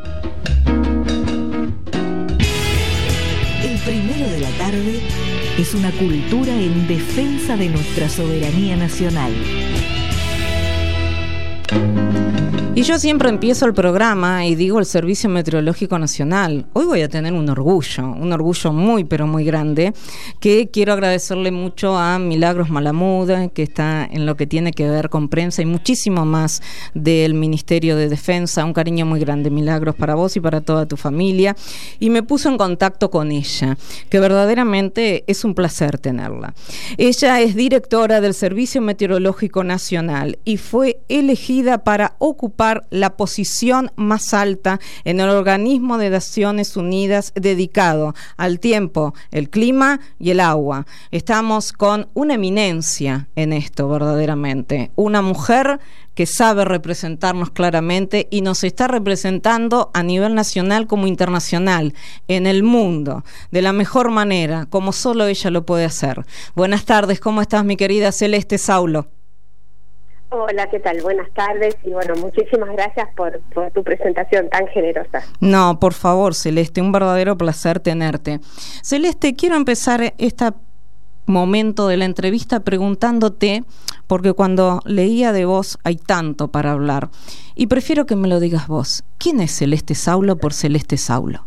El primero de la tarde es una cultura en defensa de nuestra soberanía nacional. Y yo siempre empiezo el programa y digo el Servicio Meteorológico Nacional. Hoy voy a tener un orgullo, un orgullo muy pero muy grande, que quiero agradecerle mucho a Milagros Malamud, que está en lo que tiene que ver con prensa y muchísimo más del Ministerio de Defensa. Un cariño muy grande, Milagros, para vos y para toda tu familia. Y me puso en contacto con ella, que verdaderamente es un placer tenerla. Ella es directora del Servicio Meteorológico Nacional y fue elegida para ocupar la posición más alta en el organismo de Naciones Unidas dedicado al tiempo, el clima y el agua. Estamos con una eminencia en esto, verdaderamente. Una mujer que sabe representarnos claramente y nos está representando a nivel nacional como internacional, en el mundo, de la mejor manera, como solo ella lo puede hacer. Buenas tardes, ¿cómo estás, mi querida Celeste Saulo? Hola, ¿qué tal? Buenas tardes y bueno, muchísimas gracias por, por tu presentación tan generosa. No, por favor, Celeste, un verdadero placer tenerte. Celeste, quiero empezar este momento de la entrevista preguntándote, porque cuando leía de vos hay tanto para hablar, y prefiero que me lo digas vos. ¿Quién es Celeste Saulo por Celeste Saulo?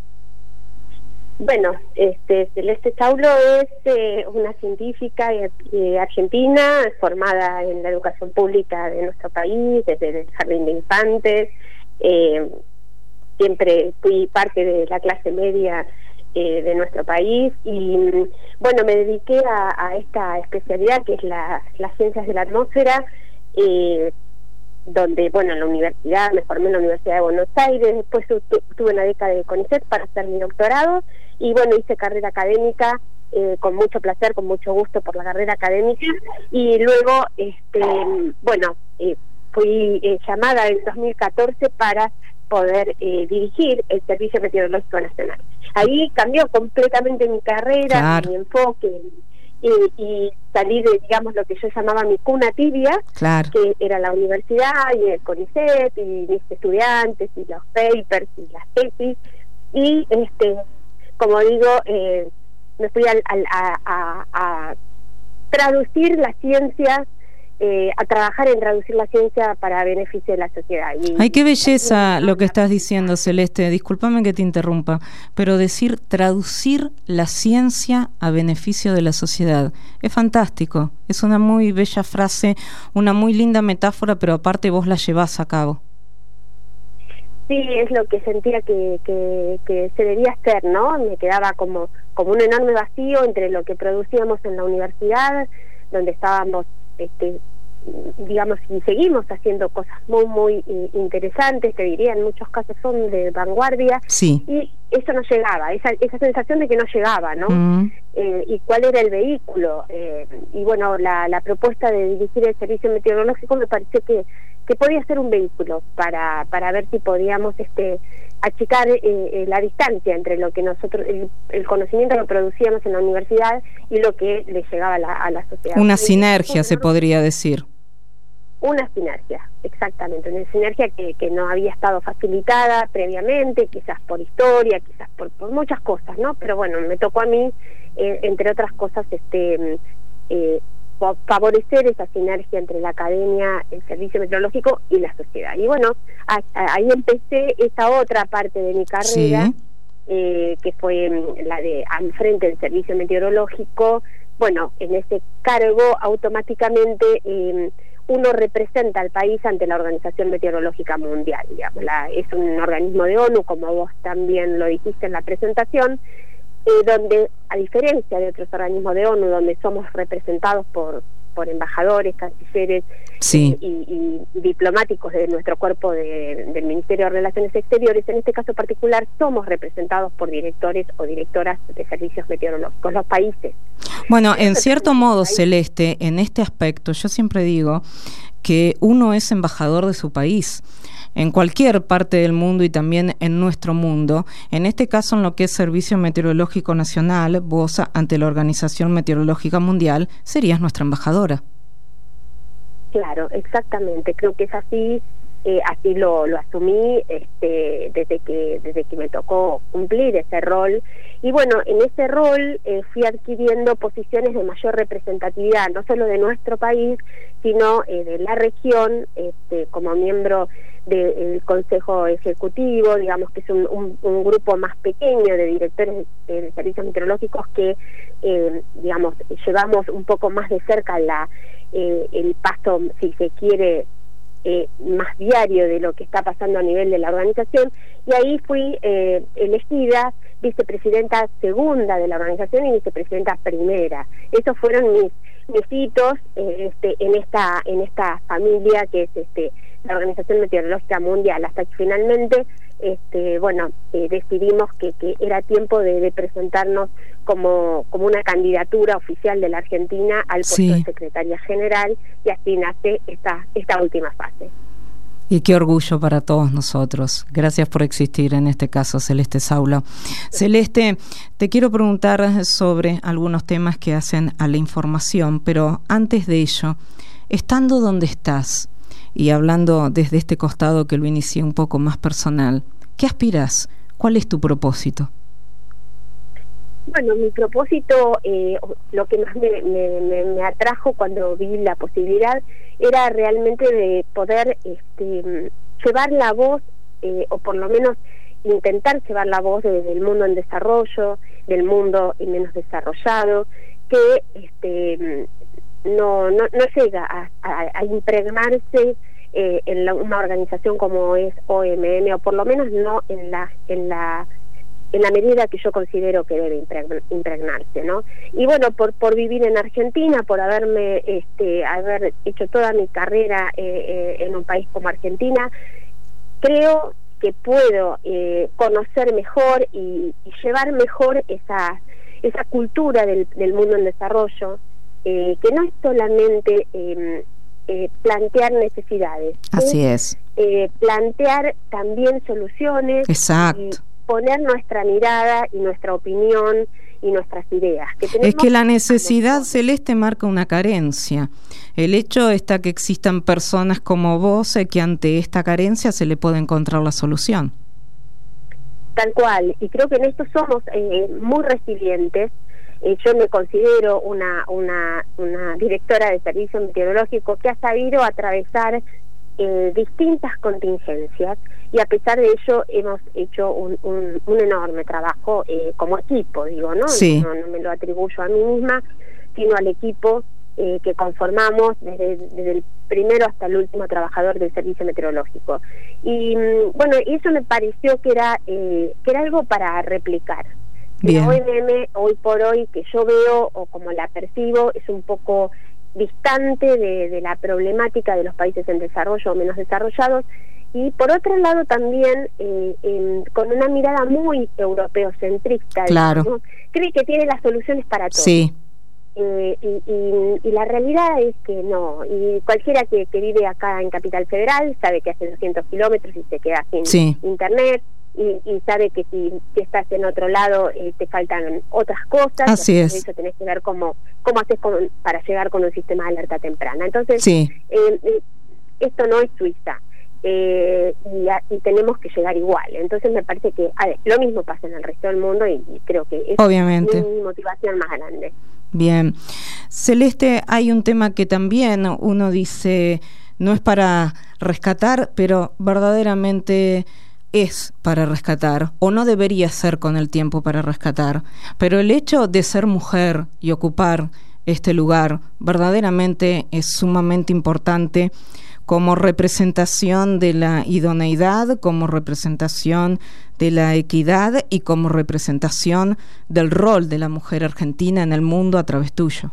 Bueno, este, Celeste Saulo es eh, una científica eh, argentina formada en la educación pública de nuestro país, desde el jardín de infantes. Eh, siempre fui parte de la clase media eh, de nuestro país y, bueno, me dediqué a, a esta especialidad que es la, las ciencias de la atmósfera, eh, donde, bueno, en la universidad, me formé en la Universidad de Buenos Aires, después tu, tuve una beca de CONICET para hacer mi doctorado, y bueno, hice carrera académica eh, con mucho placer, con mucho gusto por la carrera académica, y luego, este bueno, eh, fui eh, llamada en dos mil catorce para poder eh, dirigir el Servicio Meteorológico Nacional. Ahí cambió completamente mi carrera, claro, mi enfoque, y, y salí de, digamos, lo que yo llamaba mi cuna tibia, claro, que era la universidad y el CONICET y mis estudiantes y los papers y las tesis, y este como digo, eh, me fui al, al, a, a, a traducir la ciencia, eh, a trabajar en traducir la ciencia para beneficio de la sociedad. Y, Ay, qué belleza lo que estás diciendo, Celeste. Discúlpame que te interrumpa, pero decir traducir la ciencia a beneficio de la sociedad es fantástico. Es una muy bella frase, una muy linda metáfora, pero aparte vos la llevás a cabo. Sí, es lo que sentía que, que, que se debía hacer, ¿no? Me quedaba como, como un enorme vacío entre lo que producíamos en la universidad, donde estábamos, este, digamos, y seguimos haciendo cosas muy, muy eh, interesantes, te diría, en muchos casos son de vanguardia, sí, y eso no llegaba, esa, esa sensación de que no llegaba, ¿no? Mm. Eh, y cuál era el vehículo, eh, y bueno, la, la propuesta de dirigir el Servicio Meteorológico me pareció que que podía ser un vehículo para para ver si podíamos este achicar eh, eh, la distancia entre lo que nosotros el, el conocimiento que producíamos en la universidad y lo que le llegaba a la, a la sociedad. Una sinergia, se podría decir. Una sinergia, exactamente, una sinergia que, que no había estado facilitada previamente, quizás por historia, quizás por, por muchas cosas, ¿no? Pero bueno, me tocó a mí, eh, entre otras cosas, este eh, favorecer esa sinergia entre la academia, el servicio meteorológico y la sociedad. Y bueno, a, a, ahí empecé esa otra parte de mi carrera, sí, eh, que fue la de al frente del servicio meteorológico. Bueno, en ese cargo automáticamente eh, uno representa al país ante la Organización Meteorológica Mundial, digamos, la, es un organismo de ONU, como vos también lo dijiste en la presentación, Eh, donde, a diferencia de otros organismos de ONU, donde somos representados por por embajadores, cancilleres, sí, y, y, y diplomáticos de nuestro cuerpo de, del Ministerio de Relaciones Exteriores, en este caso particular somos representados por directores o directoras de servicios meteorológicos, los países. Bueno, en cierto modo, Celeste, en este aspecto, yo siempre digo que uno es embajador de su país, en cualquier parte del mundo y también en nuestro mundo. En este caso, en lo que es Servicio Meteorológico Nacional, vos, ante la Organización Meteorológica Mundial, serías nuestra embajadora. Claro, exactamente. Creo que es así, eh, así lo, lo asumí este, desde que desde que me tocó cumplir ese rol. Y bueno, en ese rol eh, fui adquiriendo posiciones de mayor representatividad, no solo de nuestro país, sino eh, de la región, este, como miembro del Consejo Ejecutivo, digamos que es un, un, un grupo más pequeño de directores de, de servicios meteorológicos que, eh, digamos, llevamos un poco más de cerca la eh, el paso, si se quiere, eh, más diario de lo que está pasando a nivel de la organización, y ahí fui eh, elegida vicepresidenta segunda de la organización y vicepresidenta primera. Esos fueron mis mis hitos eh, este, en esta en esta familia que es este la Organización Meteorológica Mundial, hasta que finalmente este bueno eh, decidimos que, que era tiempo de, de presentarnos como como una candidatura oficial de la Argentina al puesto sí. de secretaria general, y así nace esta esta última fase. Y qué orgullo para todos nosotros. Gracias por existir en este caso, Celeste Saulo. Celeste, te quiero preguntar sobre algunos temas que hacen a la información, pero antes de ello, estando donde estás y hablando desde este costado que lo inicié un poco más personal, ¿qué aspiras? ¿Cuál es tu propósito? Bueno, mi propósito, eh, lo que más me, me, me, me atrajo cuando vi la posibilidad, era realmente de poder este, llevar la voz, eh, o por lo menos intentar llevar la voz de, del mundo en desarrollo, del mundo menos desarrollado, que este, no, no, no llega a, a, a impregnarse eh, en la, una organización como es O M M, o por lo menos no en la en la en la medida que yo considero que debe impregnarse, ¿no? Y bueno, por por vivir en Argentina, por haberme este haber hecho toda mi carrera eh, eh, en un país como Argentina, creo que puedo eh, conocer mejor y, y llevar mejor esa esa cultura del, del mundo en desarrollo, eh, que no es solamente eh, eh, plantear necesidades. Así es. Eh, plantear también soluciones. Exacto. Y poner nuestra mirada y nuestra opinión y nuestras ideas. Que es que la necesidad, Celeste, marca una carencia. El hecho está que existan personas como vos eh, que ante esta carencia se le puede encontrar la solución. Tal cual, y creo que en esto somos eh, muy resilientes. Eh, yo me considero una, una, una directora de servicio meteorológico que ha sabido atravesar eh, distintas contingencias, y a pesar de ello hemos hecho un, un, un enorme trabajo eh, como equipo, digo, ¿no? Sí. No, no me lo atribuyo a mí misma, sino al equipo eh, que conformamos desde, desde el primero hasta el último trabajador del servicio meteorológico. Y bueno, eso me pareció que era eh, que era algo para replicar. Bien. La O M M hoy por hoy, que yo veo o como la percibo, es un poco distante de, de la problemática de los países en desarrollo o menos desarrollados, y por otro lado también eh, eh, con una mirada muy europeocentrista, claro. digamos, cree que tiene las soluciones para todo. Sí. Eh, y, y, y la realidad es que no, y cualquiera que, que vive acá en Capital Federal sabe que hace doscientos kilómetros y se queda sin sí. internet, y, y sabe que si, si estás en otro lado eh, te faltan otras cosas. Así es. Eso tenés que ver cómo, cómo haces con, para llegar con un sistema de alerta temprana. Entonces, sí. eh, eh, esto no es Suiza. Eh, y, a, y tenemos que llegar igual. Entonces me parece que a ver, lo mismo pasa en el resto del mundo, y, y creo que es obviamente mi motivación más grande. Bien. Celeste, hay un tema que también uno dice, no es para rescatar, pero verdaderamente es para rescatar, o no debería ser con el tiempo para rescatar, pero el hecho de ser mujer y ocupar este lugar verdaderamente es sumamente importante, como representación de la idoneidad, como representación de la equidad y como representación del rol de la mujer argentina en el mundo a través tuyo.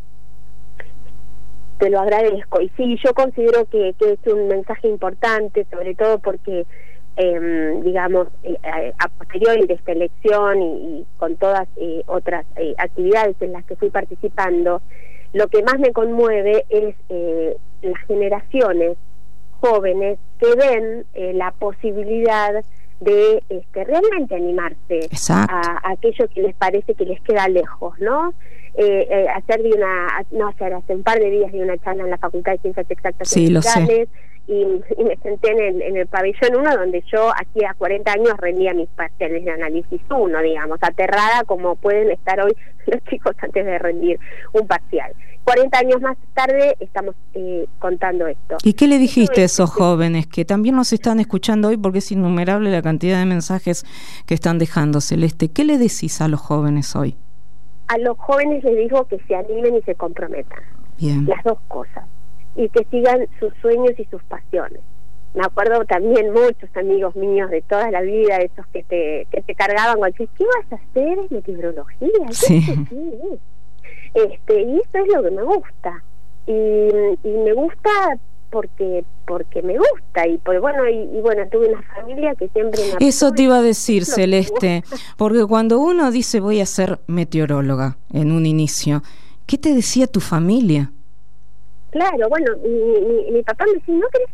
Te lo agradezco, y sí, yo considero que, que es un mensaje importante, sobre todo porque eh, digamos, eh, a posteriori de esta elección y, y con todas eh, otras eh, actividades en las que fui participando, lo que más me conmueve es eh, las generaciones jóvenes que ven eh, la posibilidad de este, realmente animarse a, a aquello que les parece que les queda lejos, ¿no? Eh, eh, hacer de una, no hacer, hace un par de días de una charla en la Facultad de Ciencias Exactas sí, y Sociales, y, y me senté en el, en el pabellón uno, donde yo hacía cuarenta años rendía mis parciales de análisis uno, digamos, aterrada como pueden estar hoy los chicos antes de rendir un parcial. cuarenta años más tarde estamos eh, contando esto. ¿Y qué le dijiste a esos jóvenes que también nos están escuchando hoy, porque es innumerable la cantidad de mensajes que están dejando, Celeste? ¿Qué le decís a los jóvenes hoy? A los jóvenes les digo que se animen y se comprometan. Bien. Las dos cosas. Y que sigan sus sueños y sus pasiones. Me acuerdo también muchos amigos míos de toda la vida, esos que te que te cargaban cualquier, ¿qué vas a hacer? Meteorología. Sí. ¿Qué este y eso es lo que me gusta. Y, y me gusta porque porque me gusta y por bueno y, y bueno tuve una familia que siempre me eso te iba a decir, Celeste, porque cuando uno dice voy a ser meteoróloga en un inicio, ¿qué te decía tu familia? Claro, bueno, mi, mi, mi papá me decía, ¿no querés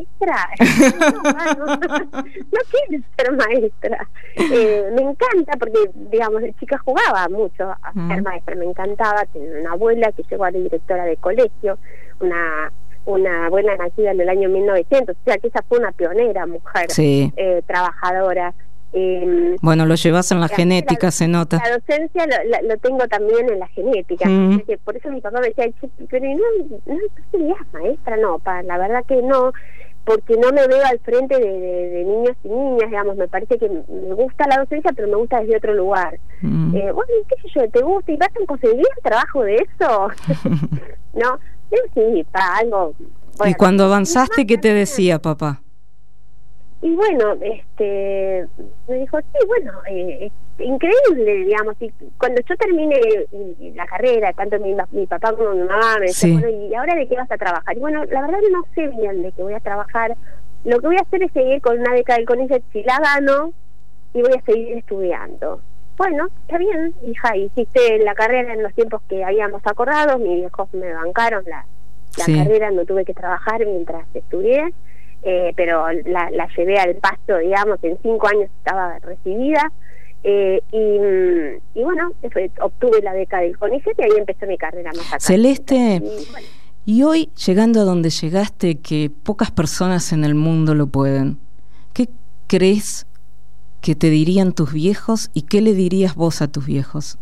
ser maestra? No, no, no, no quiero ser maestra. Eh, me encanta porque, digamos, de chica jugaba mucho a mm. ser maestra, me encantaba. Tenía una abuela que llegó a ser directora de colegio, una una abuela nacida en el año mil novecientos, o sea que esa fue una pionera mujer, sí. eh, trabajadora. Eh, bueno, lo llevas en la, la genética, la, se nota. La docencia lo, lo, lo tengo también en la genética. Mm. Por eso mi papá me decía, pero no, no, no serías maestra, no, pa, la verdad que no, porque no me veo al frente de, de, de niños y niñas, digamos, me parece que me gusta la docencia, pero me gusta desde otro lugar. Mm. Eh, bueno, qué sé yo, ¿te gusta? ¿Y vas a conseguir trabajo de eso? ¿No? Sí, pa, algo... Bueno, ¿y cuando avanzaste, qué te decía papá? Y bueno, este me dijo, sí, bueno, eh, increíble, digamos, y cuando yo termine la carrera, tanto mi, mi papá como mi mamá me decían, sí. Bueno, ¿y ahora de qué vas a trabajar? Y bueno, la verdad no sé bien de qué voy a trabajar, lo que voy a hacer es seguir con una beca del CONICET si la gano, y voy a seguir estudiando. Bueno, está bien, hija, hiciste la carrera en los tiempos que habíamos acordado, mis viejos me bancaron la, la sí. carrera, no tuve que trabajar mientras estudié. Eh, pero la, la llevé al pasto, digamos, en cinco años estaba recibida, eh, y, y bueno, fue, obtuve la beca del CONICET y ahí empezó mi carrera más acá. Celeste, y, bueno. y hoy, llegando a donde llegaste, que pocas personas en el mundo lo pueden, ¿qué crees que te dirían tus viejos y qué le dirías vos a tus viejos?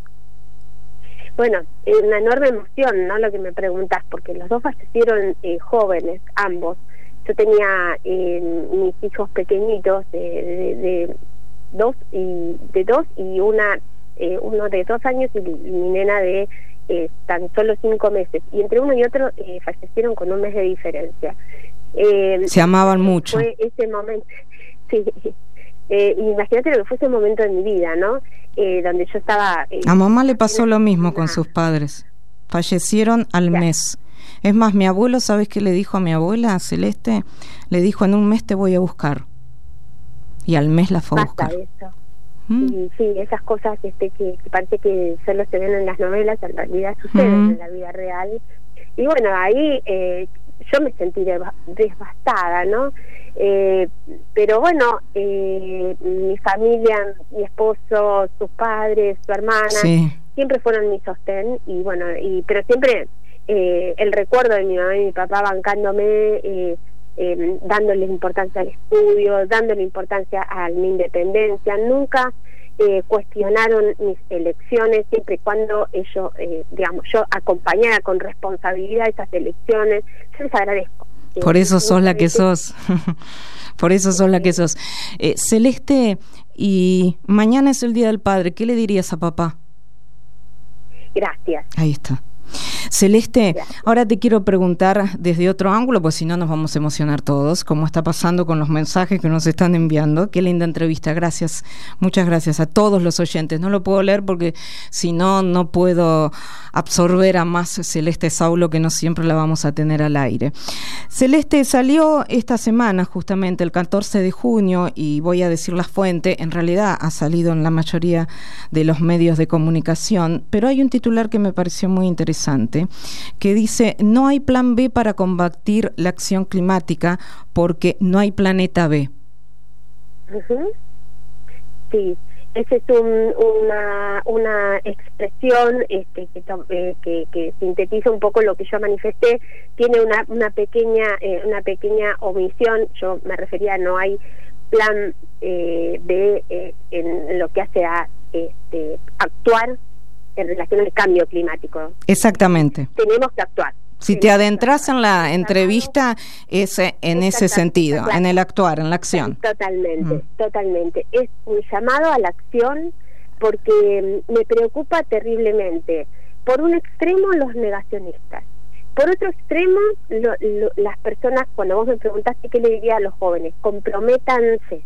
Bueno, es una enorme emoción, ¿no?, lo que me preguntás, porque los dos fallecieron eh, jóvenes, ambos. Yo tenía eh, mis hijos pequeñitos de, de, de dos y de dos y una eh, uno de dos años y, y mi nena de eh, tan solo cinco meses, y entre uno y otro eh, fallecieron con un mes de diferencia. Eh, Se amaban mucho. Fue ese momento, sí. Eh, imagínate lo que fue ese momento de mi vida, ¿no? Eh, donde yo estaba. Eh, a mamá le pasó lo mismo con sus padres. Fallecieron al ya. mes. Es más, mi abuelo, ¿sabes qué le dijo a mi abuela, Celeste? Le dijo, en un mes te voy a buscar. Y al mes la fue a buscar. De eso. ¿Mm? Y, sí, esas cosas este, que, que parece que solo se ven en las novelas, en realidad suceden ¿Mm? en la vida real. Y bueno, ahí eh, yo me sentí devastada, ¿no? Eh, pero bueno, eh, mi familia, mi esposo, sus padres, su hermana, sí. siempre fueron mi sostén. Y bueno, y pero siempre... Eh, el recuerdo de mi mamá y mi papá bancándome, eh, eh, dándole importancia al estudio, dándole importancia a mi independencia, nunca eh, cuestionaron mis elecciones, siempre y cuando ellos, eh, digamos, yo acompañara con responsabilidad esas elecciones. Yo les agradezco. Eh, Por eso sos la que sos. Por eso sos la que sos. Eh, Celeste, y mañana es el Día del Padre, ¿qué le dirías a papá? Gracias. Ahí está. Celeste, ahora te quiero preguntar desde otro ángulo, pues si no nos vamos a emocionar todos, como está pasando con los mensajes que nos están enviando. Qué linda entrevista, gracias, muchas gracias a todos los oyentes. No lo puedo leer porque si no, no puedo absorber a más Celeste Saulo, que no siempre la vamos a tener al aire. Celeste, salió esta semana, justamente el catorce de junio, y voy a decir la fuente, en realidad ha salido en la mayoría de los medios de comunicación, pero hay un titular que me pareció muy interesante, que dice: no hay plan B para combatir la acción climática porque no hay planeta B. Uh-huh. Sí, esa es un, una una expresión este, que, eh, que que sintetiza un poco lo que yo manifesté. Tiene una una pequeña eh, una pequeña omisión. Yo me refería a no hay plan eh, B eh, en lo que hace a este, actuar en relación al cambio climático. Exactamente. Tenemos que actuar. Si te adentras en la entrevista, es en ese sentido, en el actuar, en la acción. Totalmente, mm. totalmente. Es un llamado a la acción porque me preocupa terriblemente. Por un extremo, los negacionistas. Por otro extremo, lo, lo, las personas, cuando vos me preguntaste qué le diría a los jóvenes, comprométanse,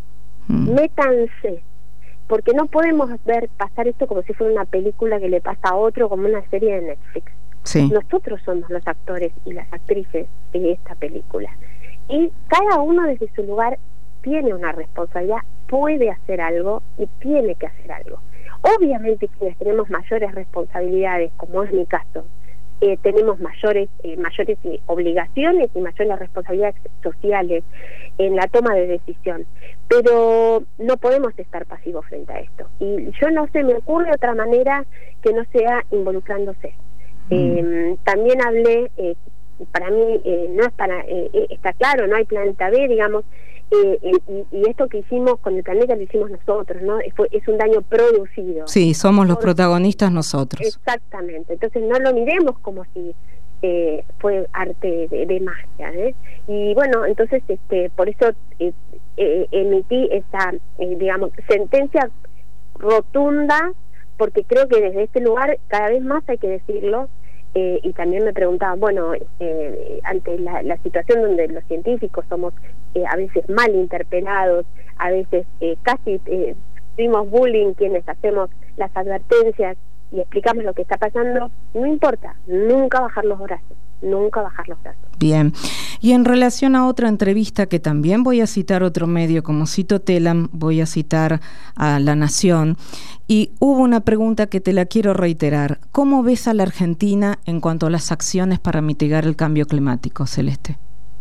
mm. métanse. Porque no podemos ver pasar esto como si fuera una película que le pasa a otro, como una serie de Netflix. Sí. Nosotros somos los actores y las actrices de esta película. Y cada uno desde su lugar tiene una responsabilidad, puede hacer algo y tiene que hacer algo. Obviamente quienes tenemos mayores responsabilidades, como es mi caso, eh, tenemos mayores eh, mayores eh, obligaciones y mayores responsabilidades sociales en la toma de decisión, pero no podemos estar pasivos frente a esto. Y yo no sé, me ocurre otra manera que no sea involucrándose. Eh, también hablé, eh, para mí eh, no es para, eh, está claro, no hay planeta B, digamos, eh, eh, y, y esto que hicimos con el planeta lo hicimos nosotros, ¿no? Es, es un daño producido. Sí, somos los Por, protagonistas nosotros. Exactamente, entonces no lo miremos como si eh, fue arte de, de magia, ¿eh? Y bueno, entonces este por eso eh, eh, emití esa, eh, digamos, sentencia rotunda, porque creo que desde este lugar cada vez más hay que decirlo, eh, y también me preguntaba, bueno, eh, ante la, la situación donde los científicos somos eh, a veces mal interpelados, a veces eh, casi eh, sufrimos bullying quienes hacemos las advertencias y explicamos lo que está pasando, no importa, nunca bajar los brazos, nunca bajar los brazos. Bien, y en relación a otra entrevista que también voy a citar otro medio, como cito Telam, voy a citar a La Nación, y hubo una pregunta que te la quiero reiterar. ¿Cómo ves a la Argentina en cuanto a las acciones para mitigar el cambio climático, Celeste?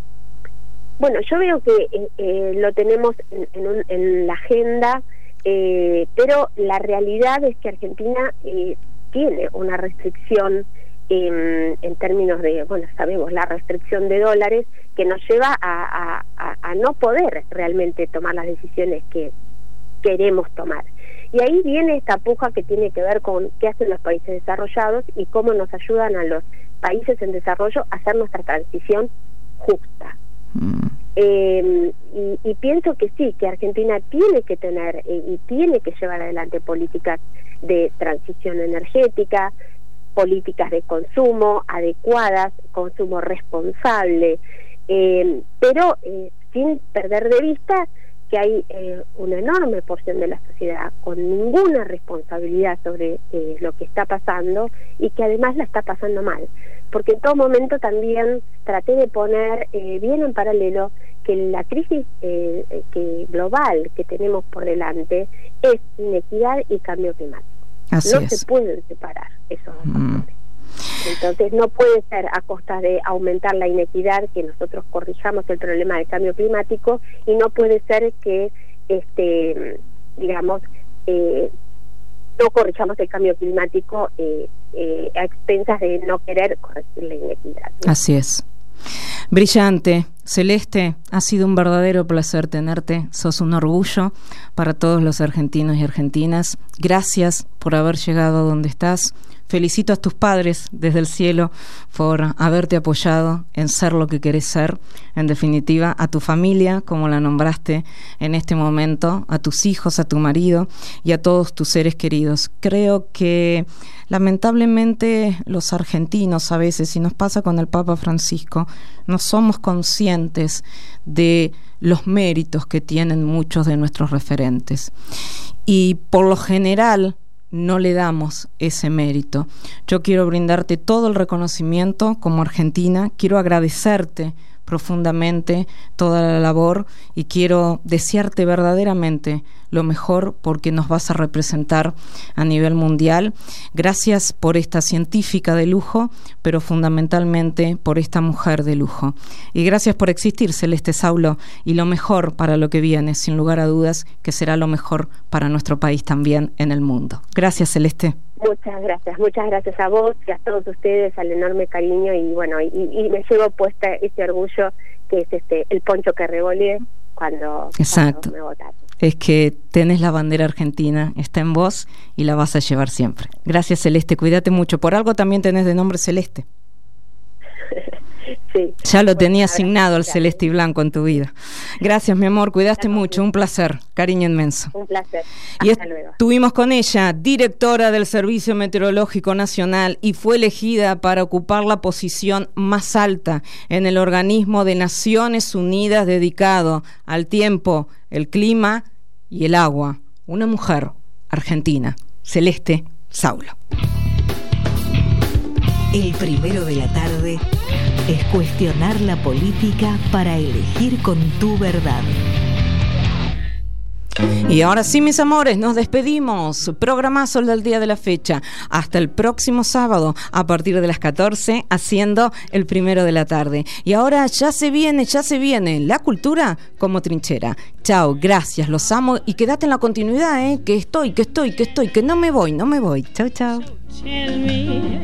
Bueno, yo veo que eh, eh, lo tenemos en, en, un, en la agenda, eh, pero la realidad es que Argentina eh, tiene una restricción En, en términos de, bueno, sabemos, la restricción de dólares que nos lleva a, a, a no poder realmente tomar las decisiones que queremos tomar. Y ahí viene esta puja que tiene que ver con qué hacen los países desarrollados y cómo nos ayudan a los países en desarrollo a hacer nuestra transición justa. Mm. Eh, y, y pienso que sí, que Argentina tiene que tener eh, y tiene que llevar adelante políticas de transición energética, políticas de consumo adecuadas, consumo responsable, eh, pero eh, sin perder de vista que hay eh, una enorme porción de la sociedad con ninguna responsabilidad sobre eh, lo que está pasando y que además la está pasando mal, porque en todo momento también traté de poner eh, bien en paralelo que la crisis eh, que global que tenemos por delante es inequidad y cambio climático. Así no es. Se pueden separar esos dos mm. factores. Entonces no puede ser a costa de aumentar la inequidad que nosotros corrijamos el problema del cambio climático, y no puede ser que este digamos eh, no corrijamos el cambio climático eh, eh, a expensas de no querer corregir la inequidad, ¿no? Así es. Brillante. Celeste, ha sido un verdadero placer tenerte, sos un orgullo para todos los argentinos y argentinas. Gracias por haber llegado a donde estás. Felicito a tus padres desde el cielo por haberte apoyado en ser lo que querés ser. En definitiva, a tu familia, como la nombraste en este momento, a tus hijos, a tu marido y a todos tus seres queridos. Creo que lamentablemente los argentinos a veces, y nos pasa con el Papa Francisco, no somos conscientes de los méritos que tienen muchos de nuestros referentes. Y por lo general no le damos ese mérito. Yo quiero brindarte todo el reconocimiento como argentina, quiero agradecerte profundamente toda la labor y quiero desearte verdaderamente lo mejor, porque nos vas a representar a nivel mundial. Gracias por esta científica de lujo, pero fundamentalmente por esta mujer de lujo. Y gracias por existir, Celeste Saulo, y lo mejor para lo que viene, sin lugar a dudas, que será lo mejor para nuestro país también en el mundo. Gracias, Celeste. Muchas gracias, muchas gracias a vos y a todos ustedes, al enorme cariño, y bueno, y, y me llevo puesta ese orgullo que es este el poncho que revolé, cuando, Exacto. cuando me votaron. Es que tenés la bandera argentina, está en vos y la vas a llevar siempre. Gracias, Celeste, cuídate mucho. Por algo también tenés de nombre Celeste. Sí. Ya lo Bueno, tenía ahora, asignado el gracias. celeste y blanco en tu vida. Gracias, mi amor, cuidaste Gracias. mucho, un placer, cariño inmenso. Un placer. Y Hasta luego. estuvimos con ella, directora del Servicio Meteorológico Nacional, y fue elegida para ocupar la posición más alta en el organismo de Naciones Unidas dedicado al tiempo, el clima y el agua. Una mujer argentina, Celeste Saulo. El primero de la tarde es cuestionar la política para elegir con tu verdad. Y ahora sí, mis amores, nos despedimos. Programazo el del día de la fecha. Hasta el próximo sábado, a partir de las catorce, haciendo el primero de la tarde. Y ahora ya se viene, ya se viene la cultura como trinchera. Chao, gracias, los amo y quédate en la continuidad, ¿eh? Que estoy, que estoy, que estoy, que no me voy, no me voy. Chao, chao. Tell me